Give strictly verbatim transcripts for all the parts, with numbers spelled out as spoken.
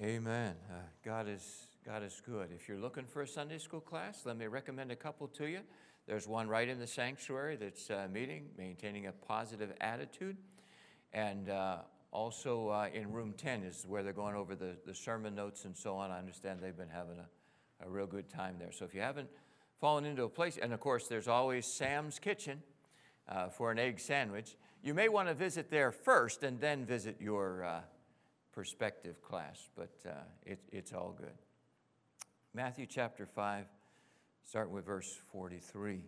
Amen. Uh, God is God is good. If you're looking for a Sunday school class, let me recommend a couple to you. There's one right in the sanctuary that's uh, meeting, maintaining a positive attitude. And uh, also uh, in room ten is where they're going over the, the sermon notes and so on. I understand they've been having a, a real good time there. So if you haven't fallen into a place, and of course there's always Sam's Kitchen uh, for an egg sandwich. You may want to visit there first and then visit your uh, perspective class, but uh, it, it's all good. Matthew chapter five, starting with verse forty-three.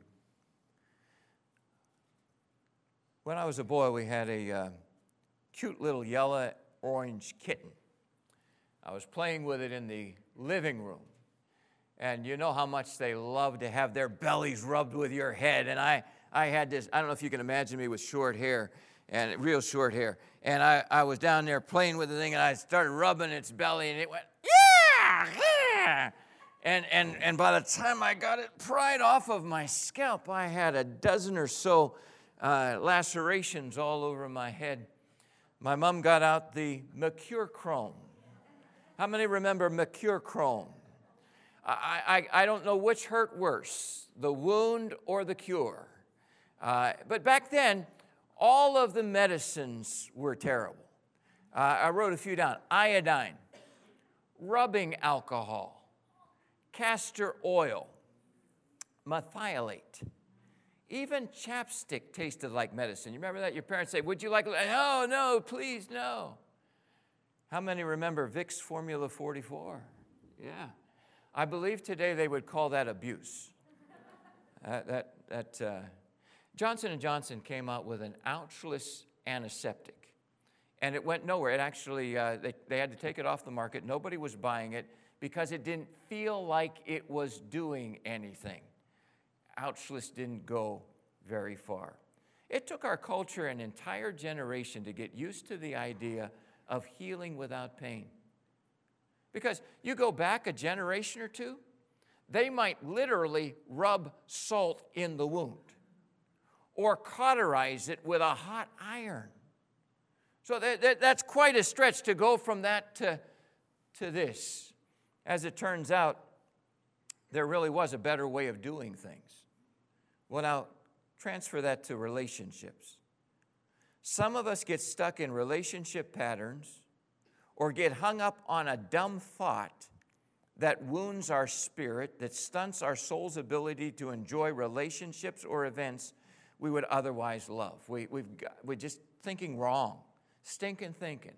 When I was a boy, we had a uh, cute little yellow-orange kitten. I was playing with it in the living room. And you know how much they love to have their bellies rubbed with your head. And I, I had this, I don't know if you can imagine me with short hair, and real short hair. And I, I was down there playing with the thing, and I started rubbing its belly, and it went, yeah, yeah. And, and, and by the time I got it pried off of my scalp, I had a dozen or so uh, lacerations all over my head. My mom got out the Mercurochrome. How many remember Mercurochrome? I, I, I don't know which hurt worse, the wound or the cure. Uh, but back then, all of the medicines were terrible. Uh, I wrote a few down. Iodine, rubbing alcohol, castor oil, methylate. Even chapstick tasted like medicine. You remember that? Your parents say, would you like, no, no, please, no. How many remember Vicks Formula forty-four? Yeah. I believe today they would call that abuse. Uh, that, that, uh, Johnson and Johnson came out with an ouchless antiseptic, and it went nowhere. It actually, uh, they, they had to take it off the market. Nobody was buying it because it didn't feel like it was doing anything. Ouchless didn't go very far. It took our culture an entire generation to get used to the idea of healing without pain. Because you go back a generation or two, they might literally rub salt in the wound or cauterize it with a hot iron. So that, that, that's quite a stretch to go from that to, to this. As it turns out, there really was a better way of doing things. Well, now, transfer that to relationships. Some of us get stuck in relationship patterns or get hung up on a dumb thought that wounds our spirit, that stunts our soul's ability to enjoy relationships or events we would otherwise love. We, we've got, we're just thinking wrong. Stinking thinking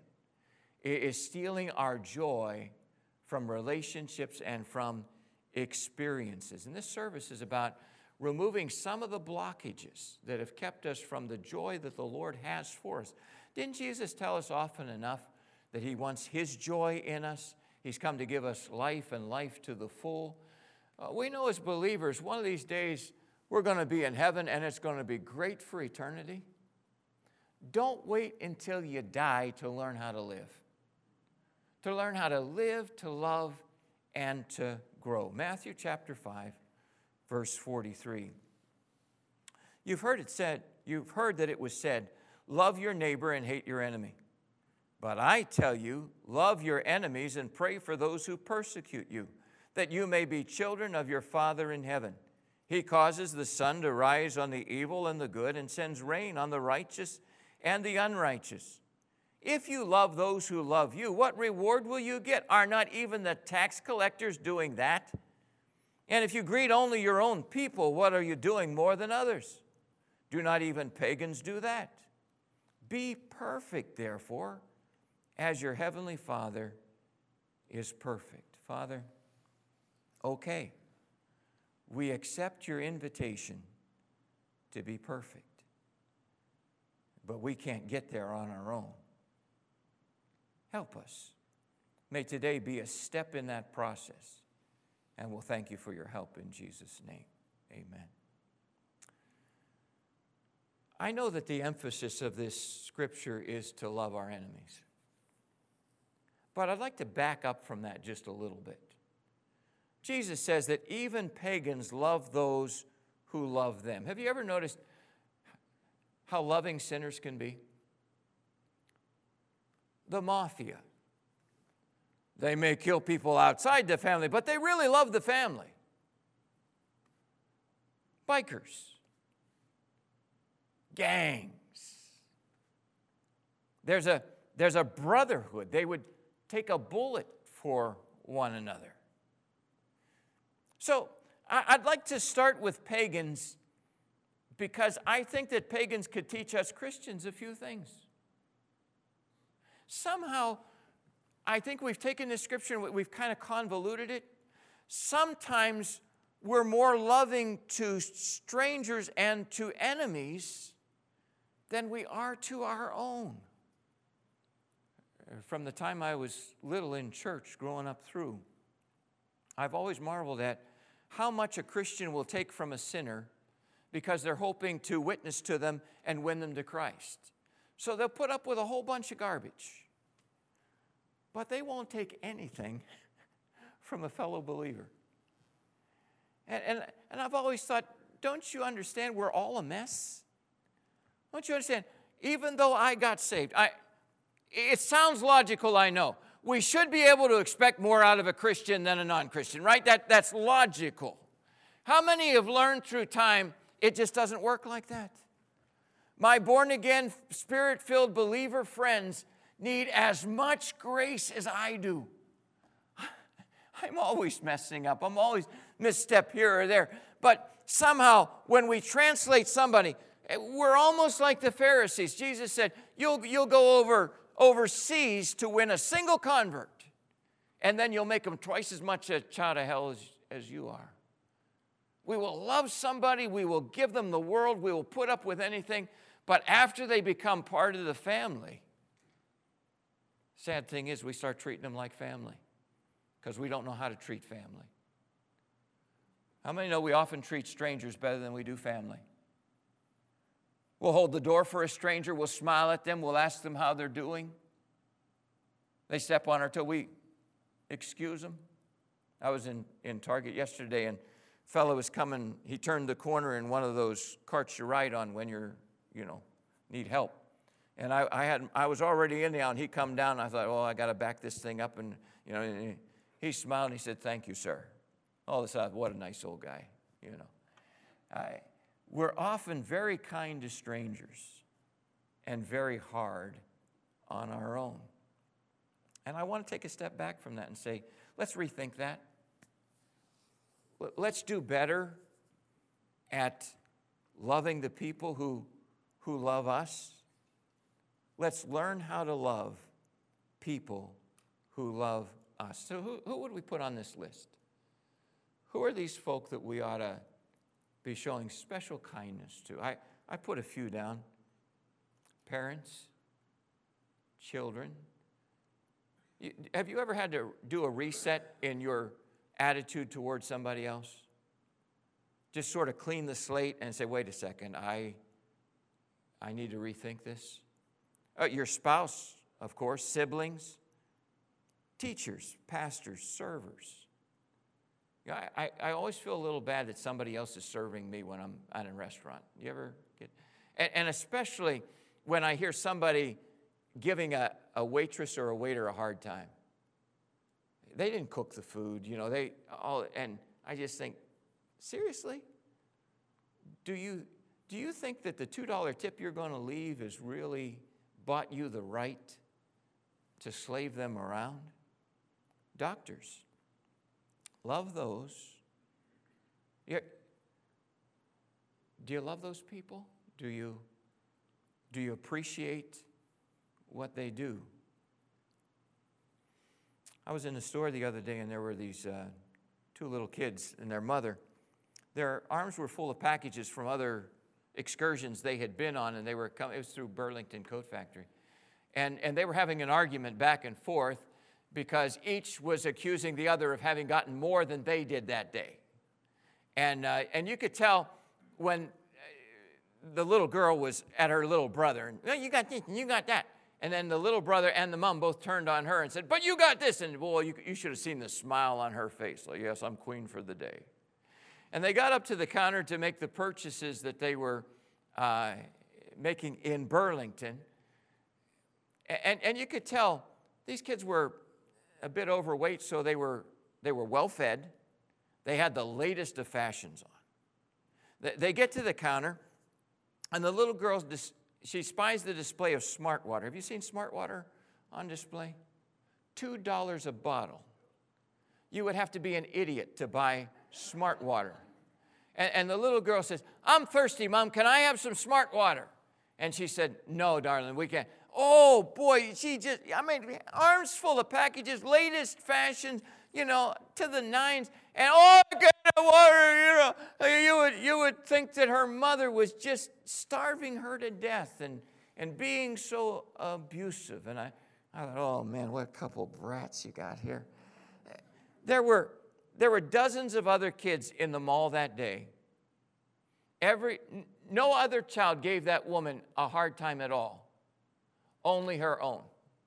is stealing our joy from relationships and from experiences. And this service is about removing some of the blockages that have kept us from the joy that the Lord has for us. Didn't Jesus tell us often enough that he wants his joy in us? He's come to give us life and life to the full. Uh, we know as believers, one of these days we're going to be in heaven and it's going to be great for eternity. Don't wait until you die to learn how to live. To learn how to live, to love, and to grow. Matthew chapter five, verse forty-three. You've heard it said, you've heard that it was said, love your neighbor and hate your enemy. But I tell you, love your enemies and pray for those who persecute you, that you may be children of your Father in heaven. He causes the sun to rise on the evil and the good and sends rain on the righteous and the unrighteous. If you love those who love you, what reward will you get? Are not even the tax collectors doing that? And if you greet only your own people, what are you doing more than others? Do not even pagans do that? Be perfect, therefore, as your heavenly Father is perfect. Father, okay, we accept your invitation to be perfect, but we can't get there on our own. Help us. May today be a step in that process, and we'll thank you for your help in Jesus' name. Amen. I know that the emphasis of this scripture is to love our enemies. But I'd like to back up from that just a little bit. Jesus says that even pagans love those who love them. Have you ever noticed how loving sinners can be? The mafia, They may kill people outside the family, but they really love the family. Bikers. Gangs. There's a, there's a brotherhood. They would take a bullet for one another. So I'd like to start with pagans because I think that pagans could teach us Christians a few things. Somehow, I think we've taken this scripture and we've kind of convoluted it. Sometimes we're more loving to strangers and to enemies than we are to our own. From the time I was little in church, growing up through, I've always marveled at how much a Christian will take from a sinner because they're hoping to witness to them and win them to Christ. So they'll put up with a whole bunch of garbage. But they won't take anything from a fellow believer. And, and, and I've always thought, don't you understand we're all a mess? Don't you understand? Even though I got saved, I, it sounds logical, I know. We should be able to expect more out of a Christian than a non-Christian, right? That, that's logical. How many have learned through time it just doesn't work like that? My born-again, spirit-filled believer friends need as much grace as I do. I'm always messing up. I'm always misstep here or there. But somehow, when we translate somebody, we're almost like the Pharisees. Jesus said, you'll, you'll go over overseas to win a single convert, and then you'll make them twice as much a child of hell as, as you are. We will love somebody. We will give them the world. We will put up with anything. But after they become part of the family, sad thing is we start treating them like family because we don't know how to treat family. How many know we often treat strangers better than we do family? We'll hold the door for a stranger. We'll smile at them. We'll ask them how they're doing. They step on our toe. We excuse them. I was in, in Target yesterday, and a fellow was coming. He turned the corner in one of those carts you ride on when you're, you know, need help. And I, I had I was already in there, and he come down. And I thought, oh, I got to back this thing up. And, you know, and he smiled, and he said, thank you, sir. All of a sudden, what a nice old guy, you know. I... We're often very kind to strangers and very hard on our own. And I want to take a step back from that and say, let's rethink that. Let's do better at loving the people who, who love us. Let's learn how to love people who love us. So who, who would we put on this list? Who are these folk that we ought to be showing special kindness to? I, I put a few down. Parents, children. You, have you ever had to do a reset in your attitude towards somebody else? Just sort of clean the slate and say, wait a second, I, I need to rethink this. Uh, your spouse, of course, siblings, teachers, pastors, servers. I, I, I always feel a little bad that somebody else is serving me when I'm at a restaurant. You ever get, and, and especially when I hear somebody giving a, a waitress or a waiter a hard time. They didn't cook the food, you know, they all, and I just think, seriously? Do you, do you think that the two dollar tip you're going to leave has really bought you the right to slave them around? Doctors. Love those. You're, do you love those people? Do you, do you appreciate what they do? I was in the store the other day, and there were these uh, two little kids and their mother. Their arms were full of packages from other excursions they had been on, and they were coming. It was through Burlington Coat Factory. And, and they were having an argument back and forth, because each was accusing the other of having gotten more than they did that day. And, uh, and you could tell when the little girl was at her little brother, and, well, you got this and you got that. And then the little brother and the mom both turned on her and said, but you got this. And, well, you, you should have seen the smile on her face. Like, yes, I'm queen for the day. And they got up to the counter to make the purchases that they were uh, making in Burlington. And, and you could tell these kids were a bit overweight, so they were, they were well-fed. They had the latest of fashions on. They, they get to the counter, and the little girl, she spies the display of Smart Water. Have you seen Smart Water on display? two dollars a bottle. You would have to be an idiot to buy Smart Water. And, and the little girl says, I'm thirsty, Mom. Can I have some Smart Water? And she said, no, darling, we can't. Oh, boy, she just, I mean, arms full of packages, latest fashions, you know, to the nines. And, oh, get the water, you know. You would, you would think that her mother was just starving her to death and, and being so abusive. And I, I thought, oh, man, what a couple brats you got here. There were, there were dozens of other kids in the mall that day. Every, no other child gave that woman a hard time at all, only her own.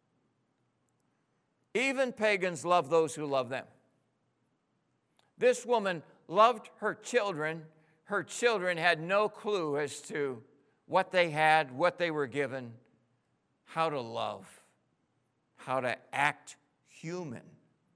Even pagans love those who love them. This woman loved her children. Her children had no clue as to what they had, what they were given, how to love, how to act human.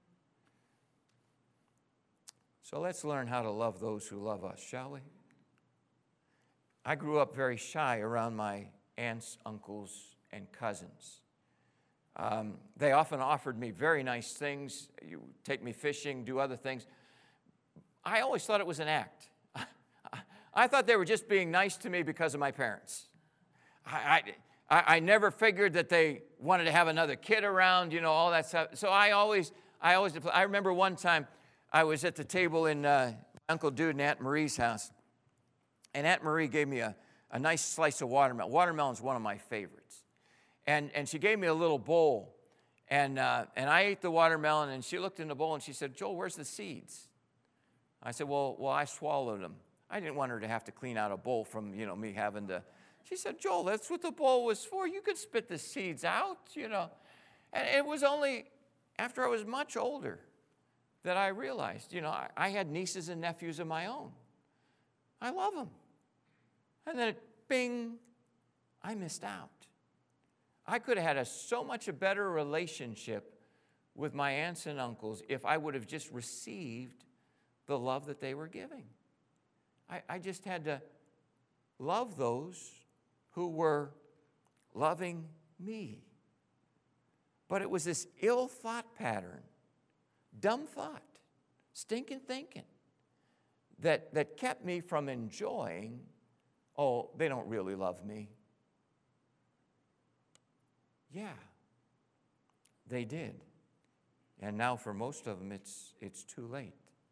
So let's learn how to love those who love us, shall we? I grew up very shy around my aunts, uncles, and cousins. Um, they often offered me very nice things. You take me fishing, do other things. I always thought it was an act. I thought they were just being nice to me because of my parents. I, I, I never figured that they wanted to have another kid around, you know, all that stuff. So I always, I always, I remember one time I was at the table in uh, Uncle Dude and Aunt Marie's house, and Aunt Marie gave me a, a nice slice of watermelon. Watermelon's one of my favorites. And, and she gave me a little bowl, and, uh, and I ate the watermelon, and she looked in the bowl, and she said, Joel, where's the seeds? I said, well, well, I swallowed them. I didn't want her to have to clean out a bowl from, you know, me having to. She said, Joel, that's what the bowl was for. You could spit the seeds out, you know. And it was only after I was much older that I realized, you know, I, I had nieces and nephews of my own. I love them. And then, bing, I missed out. I could have had a so much a better relationship with my aunts and uncles if I would have just received the love that they were giving. I, I just had to love those who were loving me. But it was this ill thought pattern, dumb thought, stinking thinking, that, that kept me from enjoying, oh, they don't really love me. Yeah, they did. And now for most of them, it's, it's too late.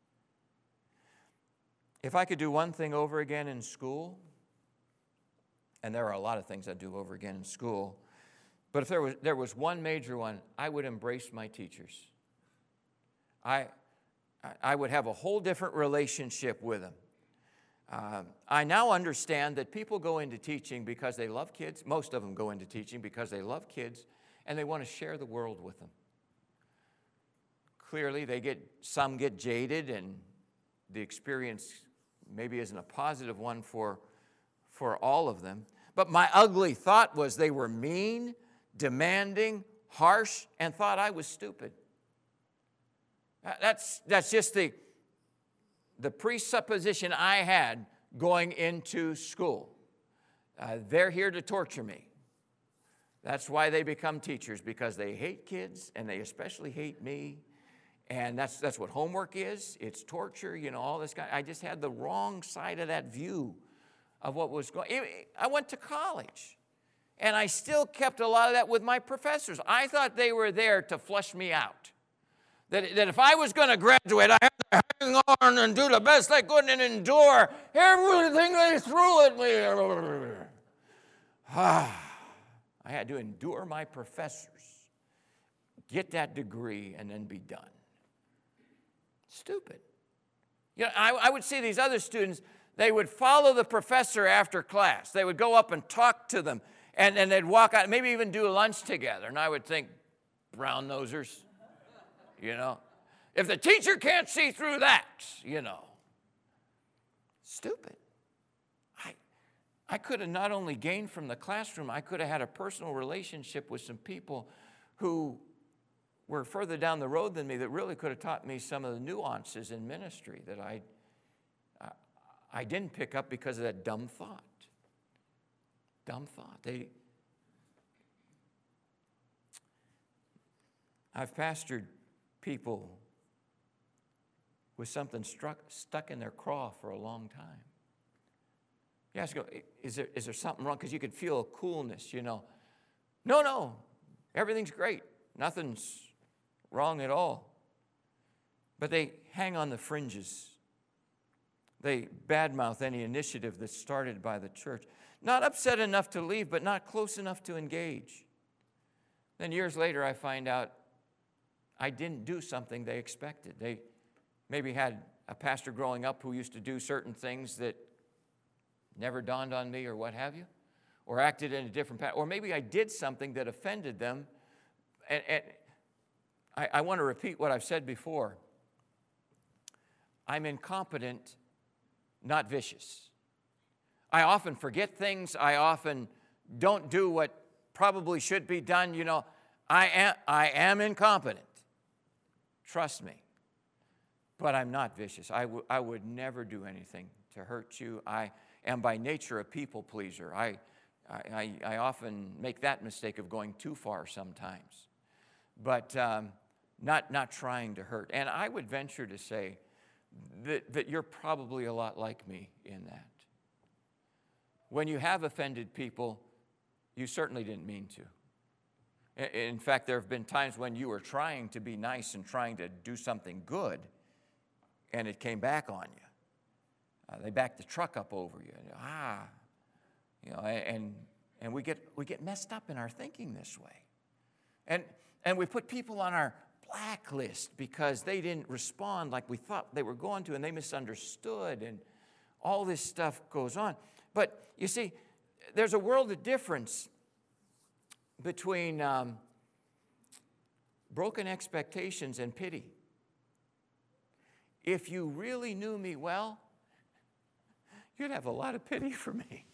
If I could do one thing over again in school, and there are a lot of things I'd do over again in school, but if there was, there was one major one, I would embrace my teachers. I, I would have a whole different relationship with them. Uh, I now understand that people go into teaching because they love kids. Most of them go into teaching because they love kids, and they want to share the world with them. Clearly, they get some get jaded, and the experience maybe isn't a positive one for, for all of them. But my ugly thought was they were mean, demanding, harsh, and thought I was stupid. That's, that's just the, the presupposition I had going into school. Uh, they're here to torture me. That's why they become teachers, because they hate kids, and they especially hate me. And that's, that's what homework is. It's torture, you know, all this kind. I just had the wrong side of that view of what was going on. I went to college, and I still kept a lot of that with my professors. I thought they were there to flush me out. That, that if I was going to graduate, I had to hang on and do the best I could and endure everything they threw at me. Ah, I had to endure my professors, get that degree, and then be done. Stupid. You know, I, I would see these other students, they would follow the professor after class. They would go up and talk to them, and, and they'd walk out, maybe even do lunch together. And I would think, brown nosers, you know. If the teacher can't see through that, you know. Stupid. I, I could have not only gained from the classroom, I could have had a personal relationship with some people who were further down the road than me that really could have taught me some of the nuances in ministry that I, I, I didn't pick up because of that dumb thought. Dumb thought. They, I've pastored people with something struck, stuck in their craw for a long time. You ask, is there, is there something wrong? Because you could feel a coolness, you know. No, no, everything's great. Nothing's wrong at all. But they hang on the fringes. They badmouth any initiative that's started by the church. Not upset enough to leave, but not close enough to engage. Then years later, I find out I didn't do something they expected. They maybe had a pastor growing up who used to do certain things that never dawned on me or what have you, or acted in a different pattern, or maybe I did something that offended them. And, and I, I want to repeat what I've said before. I'm incompetent, not vicious. I often forget things. I often don't do what probably should be done. You know, I am, I am incompetent. Trust me. But I'm not vicious. I, w- I would never do anything to hurt you. I am by nature a people pleaser. I, I, I often make that mistake of going too far sometimes. But um, not, not trying to hurt. And I would venture to say that, that you're probably a lot like me in that. When you have offended people, you certainly didn't mean to. In fact, there have been times when you were trying to be nice and trying to do something good, and it came back on you. Uh, they backed the truck up over you. Ah, you know, and and we get we get messed up in our thinking this way, and and we put people on our blacklist because they didn't respond like we thought they were going to, and they misunderstood, and all this stuff goes on. But you see, there's a world of difference between um, broken expectations and pity. If you really knew me well, you'd have a lot of pity for me.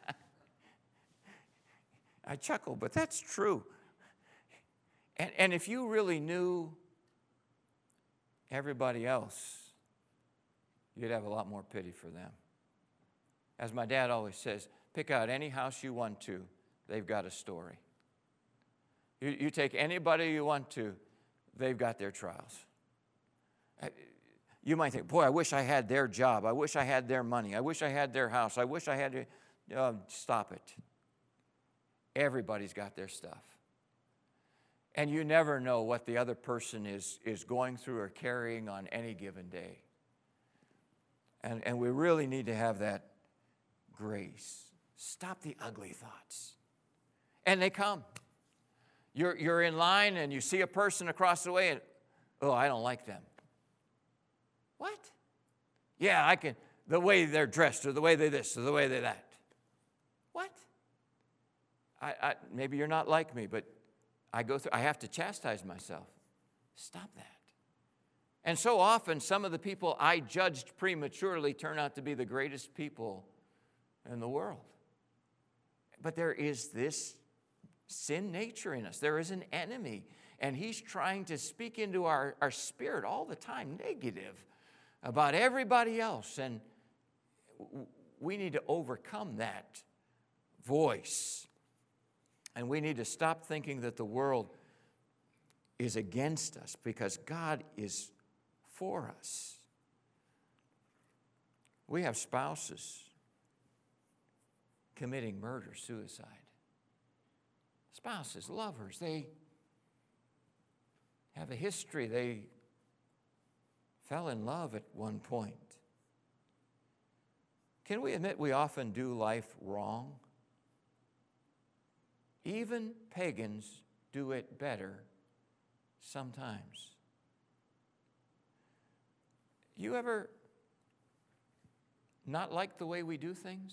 I chuckle, but that's true. And, and if you really knew everybody else, you'd have a lot more pity for them. As my dad always says, pick out any house you want to, they've got a story. You, you take anybody you want to, they've got their trials. You might think, boy, I wish I had their job. I wish I had their money. I wish I had their house. I wish I had to... Uh, stop it. Everybody's got their stuff. And you never know what the other person is, is going through or carrying on any given day. And, and we really need to have that grace. Stop the ugly thoughts. And they come. You're, you're in line and you see a person across the way and, oh, I don't like them. What? Yeah, I can, the way they're dressed or the way they this or the way they that. What? I, I, maybe you're not like me, but I go through, I have to chastise myself. Stop that. And so often, some of the people I judged prematurely turn out to be the greatest people in the world. But there is this sin nature in us. There is an enemy, and he's trying to speak into our, our spirit all the time, negative about everybody else. And we need to overcome that voice. And we need to stop thinking that the world is against us, because God is for us. We have spouses committing murder, suicide. Spouses, lovers, they have a history. They fell in love at one point. Can we admit we often do life wrong? Even pagans do it better sometimes. You ever not like the way we do things?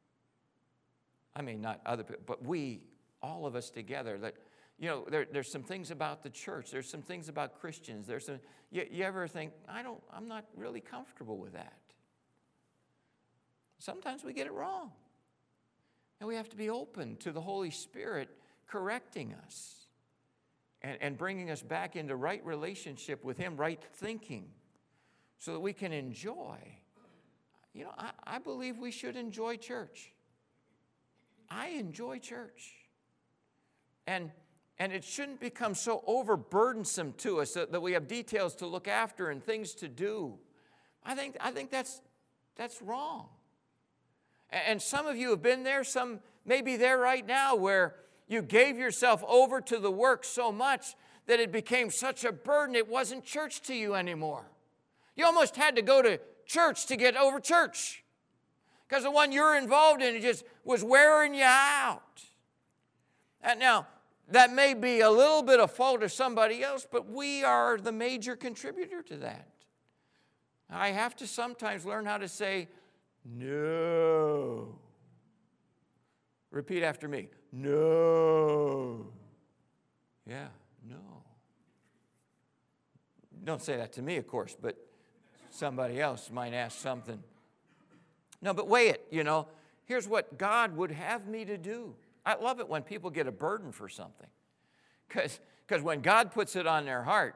I mean, not other people, but we, all of us together, that, you know, there, there's some things about the church. There's some things about Christians. There's some, you, you ever think, I don't, I'm not really comfortable with that. Sometimes we get it wrong. And we have to be open to the Holy Spirit correcting us. and, and bringing us back into right relationship with Him, right thinking, so that we can enjoy. You know, I, I believe we should enjoy church. I enjoy church. And, and it shouldn't become so overburdensome to us that, that we have details to look after and things to do. I think, I think that's, that's wrong. And, and some of you have been there, some may be there right now, where you gave yourself over to the work so much that it became such a burden it wasn't church to you anymore. You almost had to go to church to get over church, because the one you're involved in, it just was wearing you out. And now, that may be a little bit of fault of somebody else, but we are the major contributor to that. I have to sometimes learn how to say, no. Repeat after me. No. Yeah, no. Don't say that to me, of course, but somebody else might ask something. No, but weigh it, you know. Here's what God would have me to do. I love it when people get a burden for something. Because because when God puts it on their heart,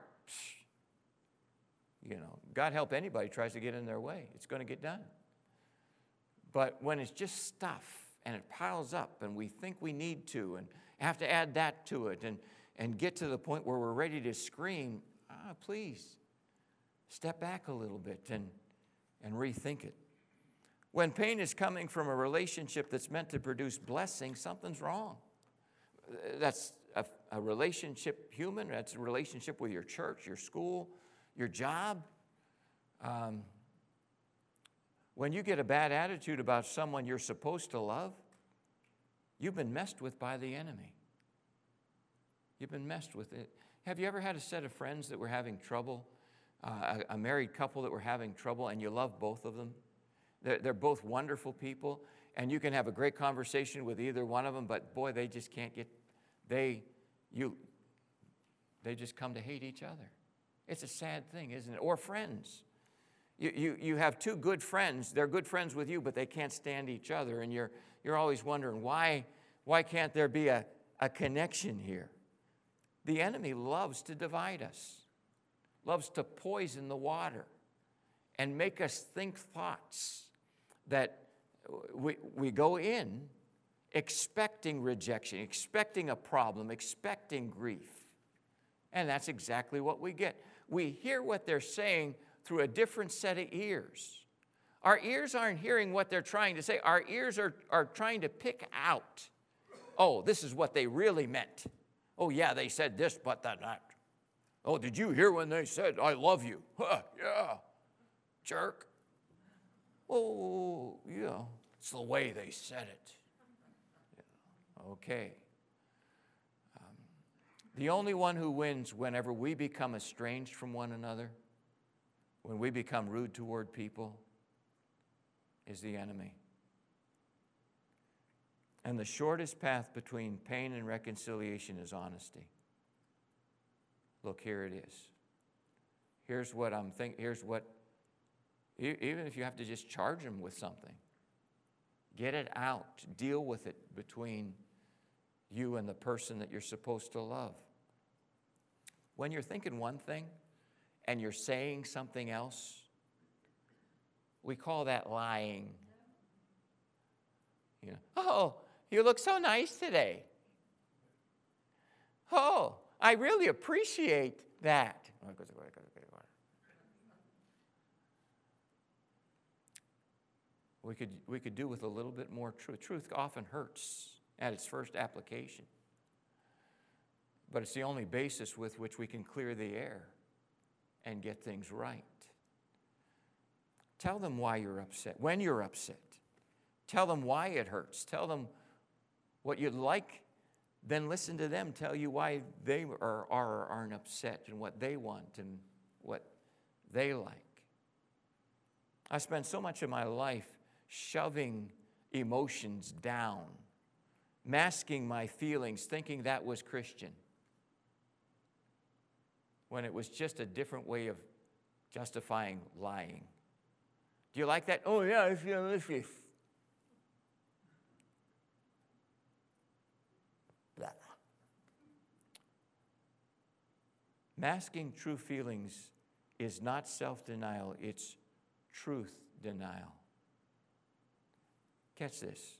you know, God help anybody who tries to get in their way. It's going to get done. But when it's just stuff and it piles up and we think we need to and have to add that to it and, and get to the point where we're ready to scream, ah, please, step back a little bit and, and rethink it. When pain is coming from a relationship that's meant to produce blessing, something's wrong. That's a, a relationship human. That's a relationship with your church, your school, your job. Um, when you get a bad attitude about someone you're supposed to love, you've been messed with by the enemy. You've been messed with it. Have you ever had a set of friends that were having trouble, uh, a, a married couple that were having trouble, and you love both of them? They're, they're both wonderful people, and you can have a great conversation with either one of them, but boy, they just can't get, they, you, they just come to hate each other. It's a sad thing, isn't it? Or friends. You, you, you have two good friends. They're good friends with you, but they can't stand each other, and you're, you're always wondering, why, why can't there be a, a connection here? The enemy loves to divide us, loves to poison the water and make us think thoughts that we, we go in expecting rejection, expecting a problem, expecting grief. And that's exactly what we get. We hear what they're saying through a different set of ears. Our ears aren't hearing what they're trying to say. Our ears are, are trying to pick out, oh, this is what they really meant. Oh, yeah, they said this, but that, that. Oh, did you hear when they said, I love you? Huh, yeah, jerk. Oh, yeah, it's the way they said it. Yeah. Okay. Um, the only one who wins whenever we become estranged from one another, when we become rude toward people, is the enemy. And the shortest path between pain and reconciliation is honesty. Look, here it is. Here's what I'm thinking. Here's what, even if you have to just charge them with something, get it out. Deal with it between you and the person that you're supposed to love. When you're thinking one thing and you're saying something else, we call that lying. You know, oh, you look so nice today. Oh, I really appreciate that. We could, we could do with a little bit more truth. Truth often hurts at its first application, but it's the only basis with which we can clear the air and get things right. Tell them why you're upset, when you're upset. Tell them why it hurts. Tell them what you'd like. Then listen to them tell you why they are, are or aren't upset and what they want and what they like. I spent so much of my life shoving emotions down, masking my feelings, thinking that was Christian, when it was just a different way of justifying lying. Do you like that? Oh, yeah, I feel this way. Masking true feelings is not self-denial, it's truth denial. Catch this.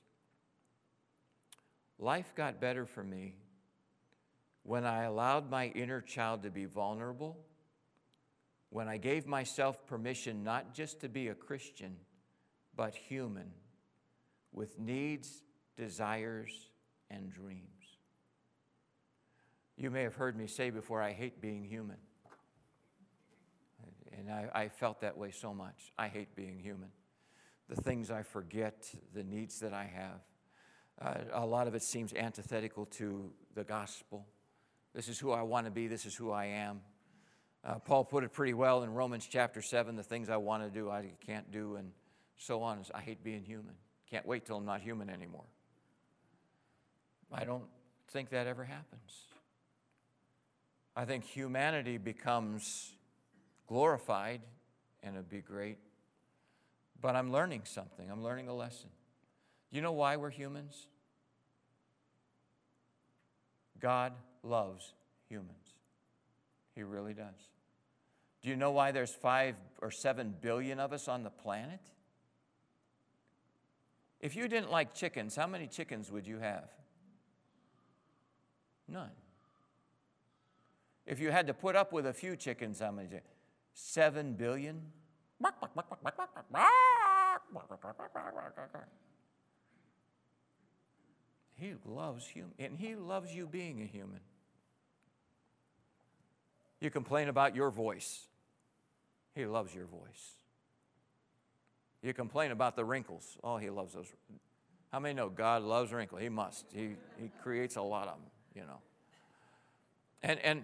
Life got better for me when I allowed my inner child to be vulnerable, when I gave myself permission not just to be a Christian, but human, with needs, desires, and dreams. You may have heard me say before, I hate being human. And I, I felt that way so much. I hate being human. The things I forget, the needs that I have. Uh, a lot of it seems antithetical to the gospel. This is who I want to be. This is who I am. Uh, Paul put it pretty well in Romans chapter seven. The things I want to do, I can't do, and so on. I hate being human. Can't wait till I'm not human anymore. I don't think that ever happens. I think humanity becomes glorified, and it'd be great. But I'm learning something. I'm learning a lesson. You know why we're humans? God loves humans. He really does. Do you know why there's five or seven billion of us on the planet? If you didn't like chickens, how many chickens would you have? None. If you had to put up with a few chickens, how many? Seven billion? He loves human, and He loves you being a human. You complain about your voice. He loves your voice. You complain about the wrinkles. Oh, He loves those. How many know God loves wrinkles? He must. He, he creates a lot of them, you know. And, and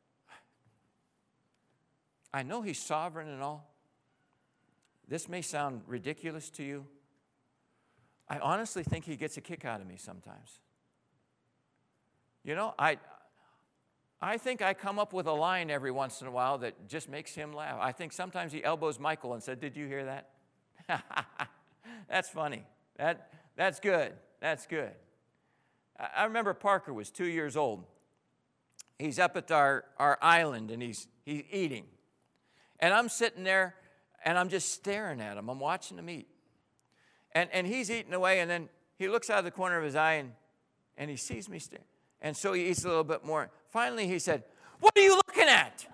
I know He's sovereign and all. This may sound ridiculous to you. I honestly think He gets a kick out of me sometimes. You know, I, I think I come up with a line every once in a while that just makes Him laugh. I think sometimes He elbows Michael and said, "Did you hear that?" That's funny. That, that's good. That's good. I remember Parker was two years old. He's up at our, our island, and he's, he's eating. And I'm sitting there, and I'm just staring at him. I'm watching him eat. And, and he's eating away, and then he looks out of the corner of his eye, and, and he sees me staring. And so he eats a little bit more. Finally, he said, "What are you looking at?"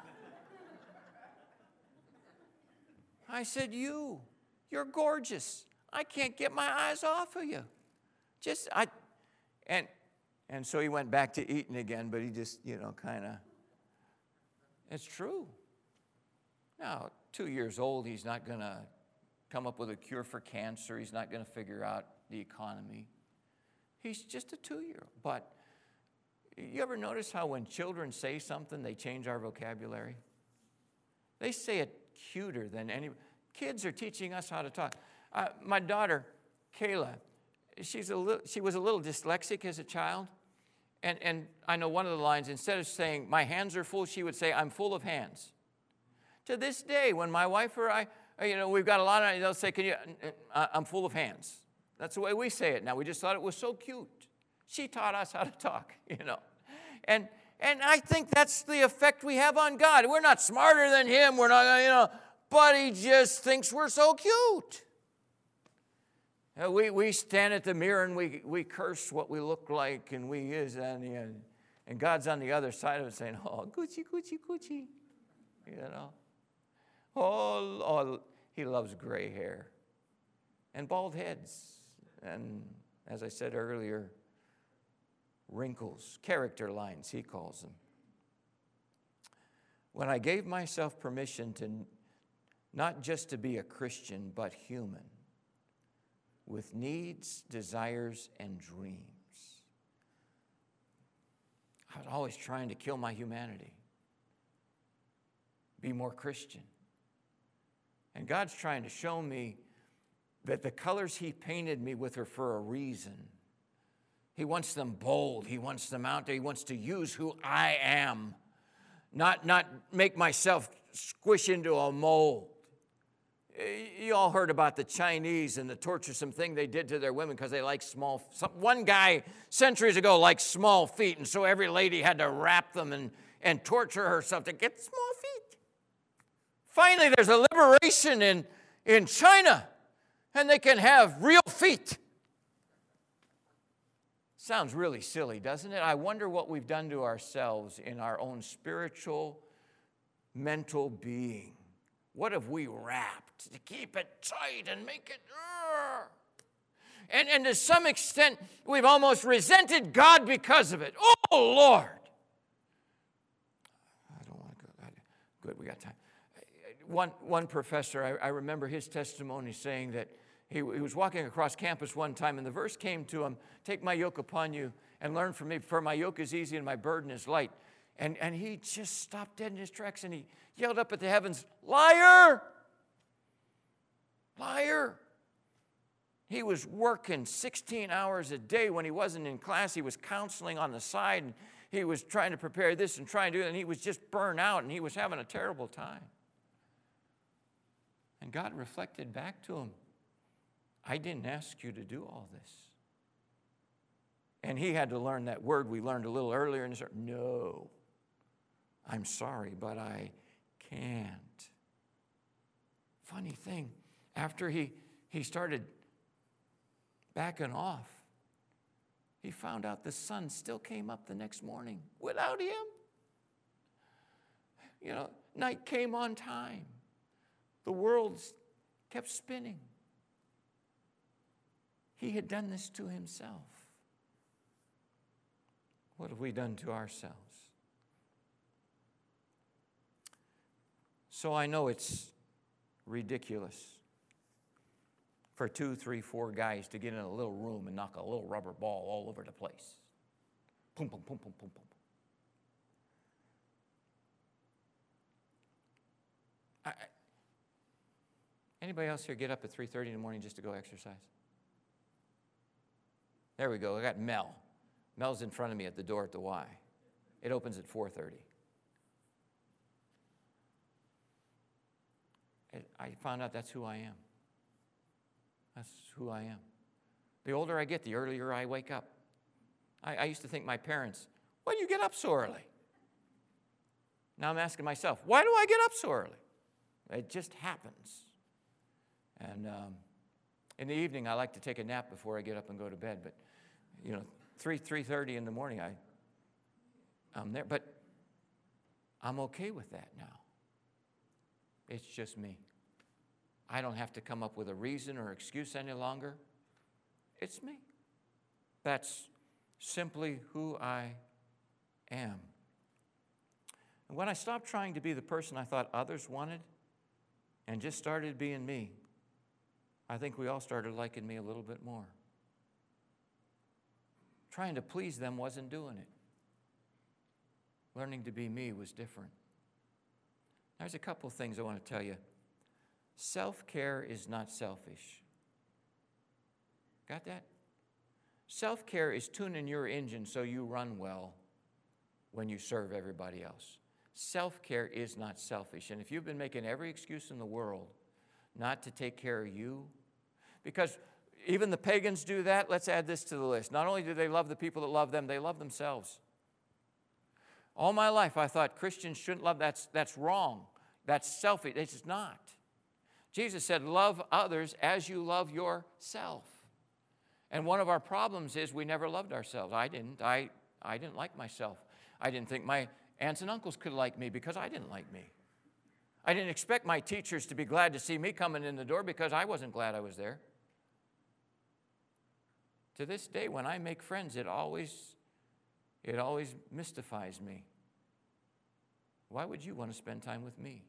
I said, "You. You're gorgeous. I can't get my eyes off of you. Just, I," and, and so he went back to eating again, but he just, you know, kind of, it's true. Now, two years old, he's not going to come up with a cure for cancer. He's not going to figure out the economy. He's just a two-year-old. But you ever notice how when children say something, they change our vocabulary? They say it cuter than any. Kids are teaching us how to talk. Uh, my daughter, Kayla, she's a little, she was a little dyslexic as a child. And, and I know one of the lines, instead of saying, "My hands are full," she would say, "I'm full of hands." To this day, when my wife or I, you know, we've got a lot of, they'll say, "Can you, uh, I'm full of hands." That's the way we say it now. We just thought it was so cute. She taught us how to talk, you know. And and I think that's the effect we have on God. We're not smarter than Him. We're not, you know, but He just thinks we're so cute. Uh, we, we stand at the mirror and we, we curse what we look like, and we is on the end. And God's on the other side of it saying, "Oh, Gucci, Gucci, Gucci." You know. Oh, oh, He loves gray hair and bald heads. And as I said earlier, wrinkles, character lines, He calls them. When I gave myself permission to not just to be a Christian, but human, with needs, desires, and dreams. I was always trying to kill my humanity, be more Christian. And God's trying to show me that the colors He painted me with are for a reason. He wants them bold. He wants them out there. He wants to use who I am, not, not make myself squish into a mold. You all heard about the Chinese and the torturesome thing they did to their women because they like small. Some, one guy centuries ago liked small feet, and so every lady had to wrap them in, and torture herself to get small feet. Finally, there's a liberation in, in China, and they can have real feet. Sounds really silly, doesn't it? I wonder what we've done to ourselves in our own spiritual, mental being. What have we wrapped to keep it tight and make it... Uh, and, and to some extent, we've almost resented God because of it. Oh, Lord! I don't want to go. Good, we got time. One, one professor, I, I remember his testimony saying that he, he was walking across campus one time, and the verse came to him, "Take my yoke upon you and learn from me, for my yoke is easy and my burden is light." And, and he just stopped dead in his tracks, and he yelled up at the heavens, "Liar! Liar!" He was working sixteen hours a day when he wasn't in class. He was counseling on the side, and he was trying to prepare this and trying to do it, and he was just burned out, and he was having a terrible time. And God reflected back to him, "I didn't ask you to do all this." And he had to learn that word we learned a little earlier in the sermon. No, I'm sorry, but I can't. Funny thing, after he, he started backing off, he found out the sun still came up the next morning without him. You know, night came on time. The world kept spinning. He had done this to himself. What have we done to ourselves? So I know it's ridiculous for two, three, four guys to get in a little room and knock a little rubber ball all over the place. Boom, boom, boom, boom, boom, boom. I, Anybody else here get up at three thirty in the morning just to go exercise? There we go. I got Mel. Mel's in front of me at the door at the Y. It opens at four thirty. I found out that's who I am. That's who I am. The older I get, the earlier I wake up. I, I used to think my parents, "Why do you get up so early?" Now I'm asking myself, why do I get up so early? It just happens. And um, in the evening, I like to take a nap before I get up and go to bed. But, you know, three, three thirty in the morning, I, I'm there. But I'm okay with that now. It's just me. I don't have to come up with a reason or excuse any longer. It's me. That's simply who I am. And when I stopped trying to be the person I thought others wanted and just started being me, I think we all started liking me a little bit more. Trying to please them wasn't doing it. Learning to be me was different. There's a couple of things I want to tell you. Self-care is not selfish. Got that? Self-care is tuning your engine so you run well when you serve everybody else. Self-care is not selfish. And if you've been making every excuse in the world not to take care of you, because even the pagans do that, let's add this to the list. Not only do they love the people that love them, they love themselves. All my life I thought Christians shouldn't love. That's, that's wrong. That's selfish. It's not. Jesus said, love others as you love yourself. And one of our problems is we never loved ourselves. I didn't. I, I didn't like myself. I didn't think my aunts and uncles could like me because I didn't like me. I didn't expect my teachers to be glad to see me coming in the door because I wasn't glad I was there. To this day, when I make friends, it always, it always mystifies me. Why would you want to spend time with me?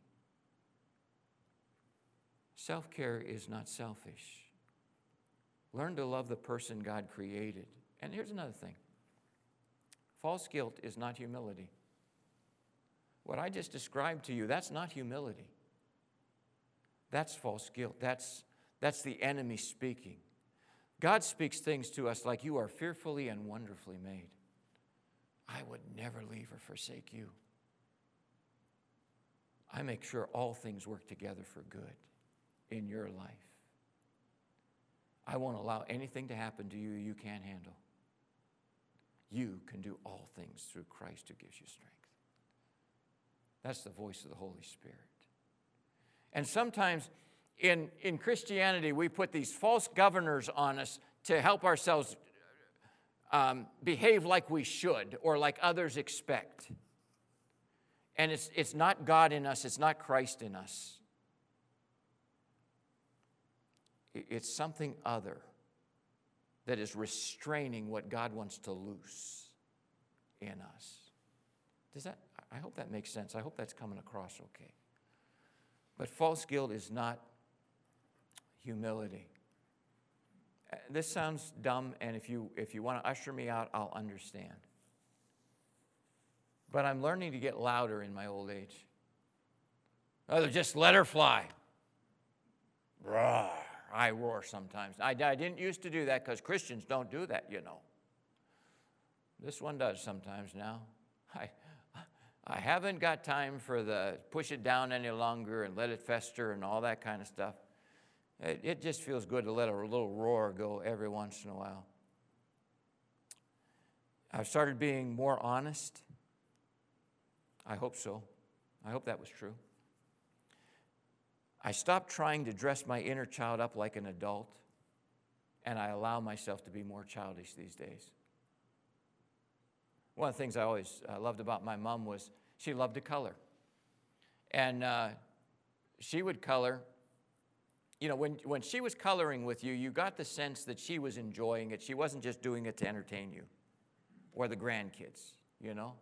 Self-care is not selfish. Learn to love the person God created. And here's another thing. False guilt is not humility. What I just described to you, that's not humility. That's false guilt. That's, that's the enemy speaking. God speaks things to us like, you are fearfully and wonderfully made. I would never leave or forsake you. I make sure all things work together for good in your life. I won't allow anything to happen to you you can't handle. You can do all things through Christ who gives you strength. That's the voice of the Holy Spirit. And sometimes in, in Christianity, we put these false governors on us to help ourselves um, behave like we should or like others expect. And it's, it's not God in us. It's not Christ in us. It's something other that is restraining what God wants to loose in us. Does that, I hope that makes sense. I hope that's coming across okay. But false guilt is not humility. This sounds dumb, and if you, if you want to usher me out, I'll understand. But I'm learning to get louder in my old age. Oh, just let her fly. Roar. I roar sometimes. I, I didn't used to do that because Christians don't do that, you know. This one does sometimes now. I, I haven't got time for the push it down any longer and let it fester and all that kind of stuff. It, it just feels good to let a little roar go every once in a while. I've started being more honest. I hope so. I hope that was true. I stopped trying to dress my inner child up like an adult, and I allow myself to be more childish these days. One of the things I always uh, loved about my mom was she loved to color. And uh, she would color. You know, when, when she was coloring with you, you got the sense that she was enjoying it. She wasn't just doing it to entertain you or the grandkids, you know.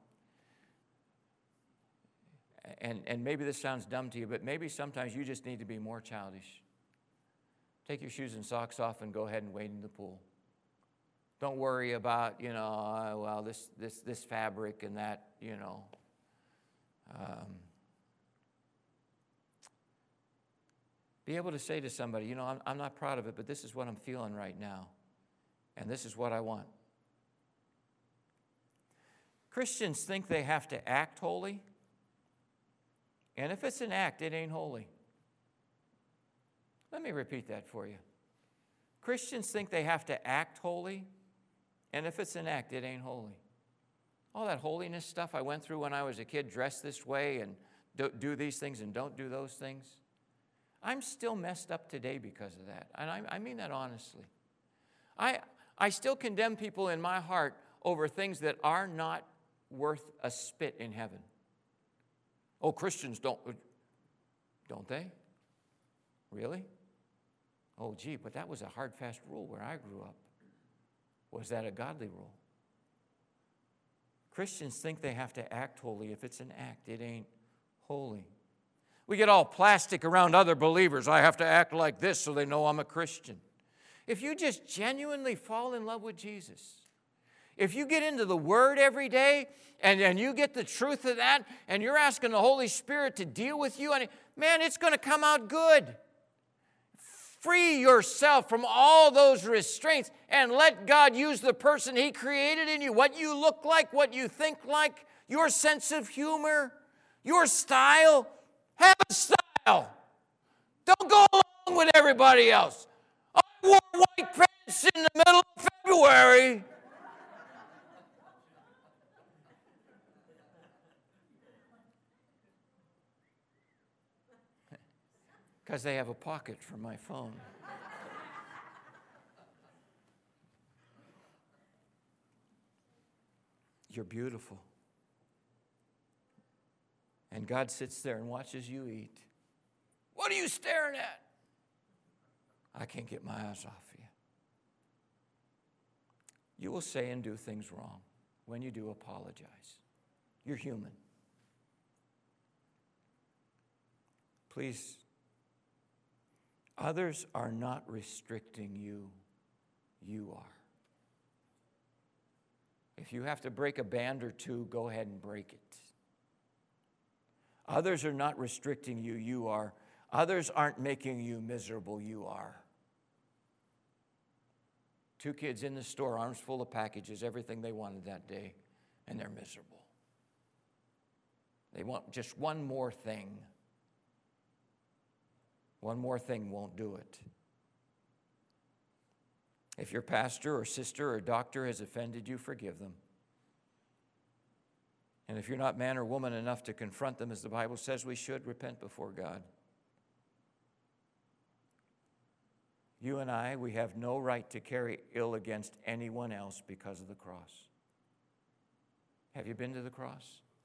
And, and maybe this sounds dumb to you, but maybe sometimes you just need to be more childish. Take your shoes and socks off and go ahead and wade in the pool. Don't worry about, you know, uh, well, this, this, this fabric and that, you know. Um, be able to say to somebody, you know, I'm, I'm not proud of it, but this is what I'm feeling right now. And this is what I want. Christians think they have to act holy. And if it's an act, it ain't holy. Let me repeat that for you. Christians think they have to act holy, and if it's an act, it ain't holy. All that holiness stuff I went through when I was a kid, dress this way and do, do these things and don't do those things, I'm still messed up today because of that. And I, I mean that honestly. I, I still condemn people in my heart over things that are not worth a spit in heaven. Oh, Christians don't, don't they? Really? Oh, gee, but that was a hard, fast rule where I grew up. Was that a godly rule? Christians think they have to act holy. If it's an act, it ain't holy. We get all plastic around other believers. I have to act like this so they know I'm a Christian. If you just genuinely fall in love with Jesus, if you get into the Word every day and, and you get the truth of that and you're asking the Holy Spirit to deal with you, and man, it's going to come out good. Free yourself from all those restraints and let God use the person He created in you, what you look like, what you think like, your sense of humor, your style. Have a style. Don't go along with everybody else. I wore white pants in the middle of February. Because they have a pocket for my phone. You're beautiful. And God sits there and watches you eat. What are you staring at? I can't get my eyes off you. You will say and do things wrong. When you do, apologize. You're human. Please. Others are not restricting you. You are. If you have to break a band or two, go ahead and break it. Others are not restricting you. You are. Others aren't making you miserable. You are. Two kids in the store, arms full of packages, everything they wanted that day, and they're miserable. They want just one more thing. One more thing won't do it. If your pastor or sister or doctor has offended you, forgive them. And if you're not man or woman enough to confront them, as the Bible says we should, repent before God. You and I, we have no right to carry ill against anyone else because of the cross. Have you been to the cross?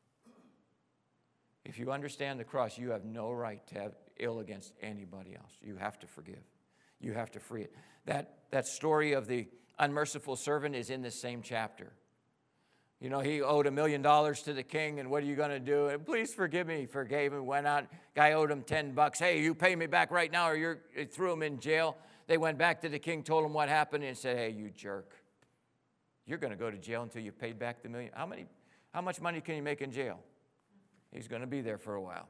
If you understand the cross, you have no right to have ill against anybody else. You have to forgive. You have to free it. That, that story of the unmerciful servant is in this same chapter. You know, he owed a million dollars to the king, and what are you going to do? And please forgive me. He forgave him, went out. Guy owed him ten bucks. Hey, you pay me back right now or you're, he threw him in jail. They went back to the king, told him what happened, and said, hey, you jerk. You're going to go to jail until you paid back the million. How many, how much money can you make in jail? He's going to be there for a while.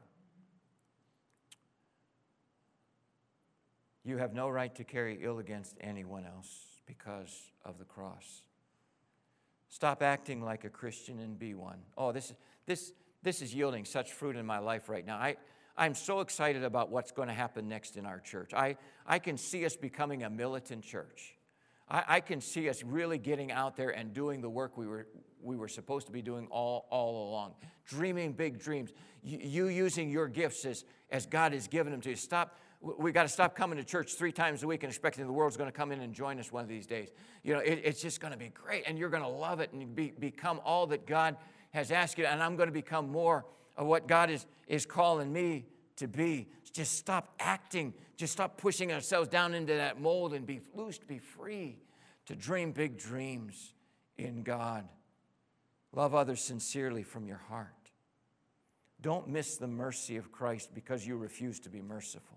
You have no right to carry ill against anyone else because of the cross. Stop acting like a Christian and be one. Oh, this, this, this is yielding such fruit in my life right now. I, I'm so excited about what's going to happen next in our church. I, I can see us becoming a militant church. I, I can see us really getting out there and doing the work we were, we were supposed to be doing all, all along. Dreaming big dreams. You, you using your gifts as, as God has given them to you. Stop. We got to stop coming to church three times a week and expecting the world's going to come in and join us one of these days. You know, it, it's just going to be great, and you're going to love it and be, become all that God has asked you. And I'm going to become more of what God is, is calling me to be. Just stop acting. Just stop pushing ourselves down into that mold and be loose, be free to dream big dreams in God. Love others sincerely from your heart. Don't miss the mercy of Christ because you refuse to be merciful.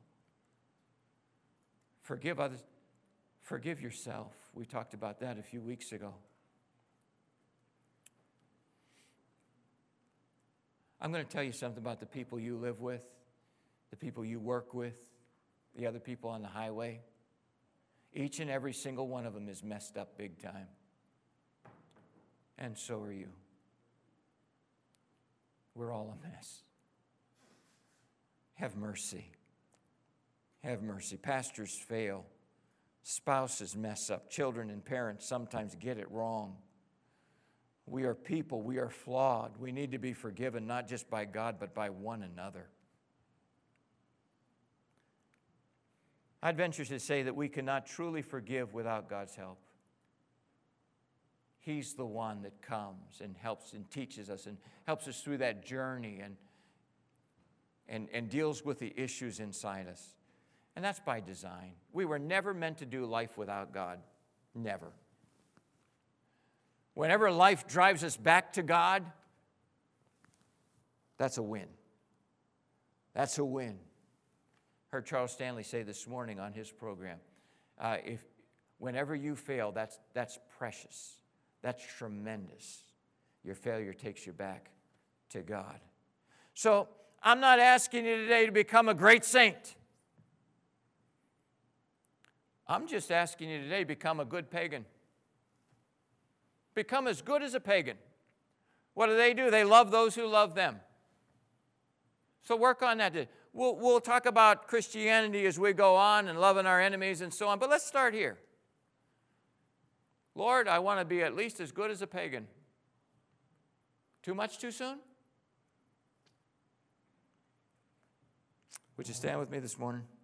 Forgive others. Forgive yourself. We talked about that a few weeks ago. I'm going to tell you something about the people you live with, the people you work with, the other people on the highway. Each and every single one of them is messed up big time. And so are you. We're all a mess. Have mercy. Have mercy. Pastors fail. Spouses mess up. Children and parents sometimes get it wrong. We are people. We are flawed. We need to be forgiven, not just by God, but by one another. I'd venture to say that we cannot truly forgive without God's help. He's the one that comes and helps and teaches us and helps us through that journey and, and, and deals with the issues inside us. And that's by design. We were never meant to do life without God. Never. Whenever life drives us back to God, that's a win. That's a win. Heard Charles Stanley say this morning on his program, uh, if whenever you fail, that's, that's precious. That's tremendous. Your failure takes you back to God. So I'm not asking you today to become a great saint. I'm just asking you today to become a good pagan. Become as good as a pagan. What do they do? They love those who love them. So work on that. We'll, we'll talk about Christianity as we go on and loving our enemies and so on, but let's start here. Lord, I want to be at least as good as a pagan. Too much too soon? Would you stand with me this morning?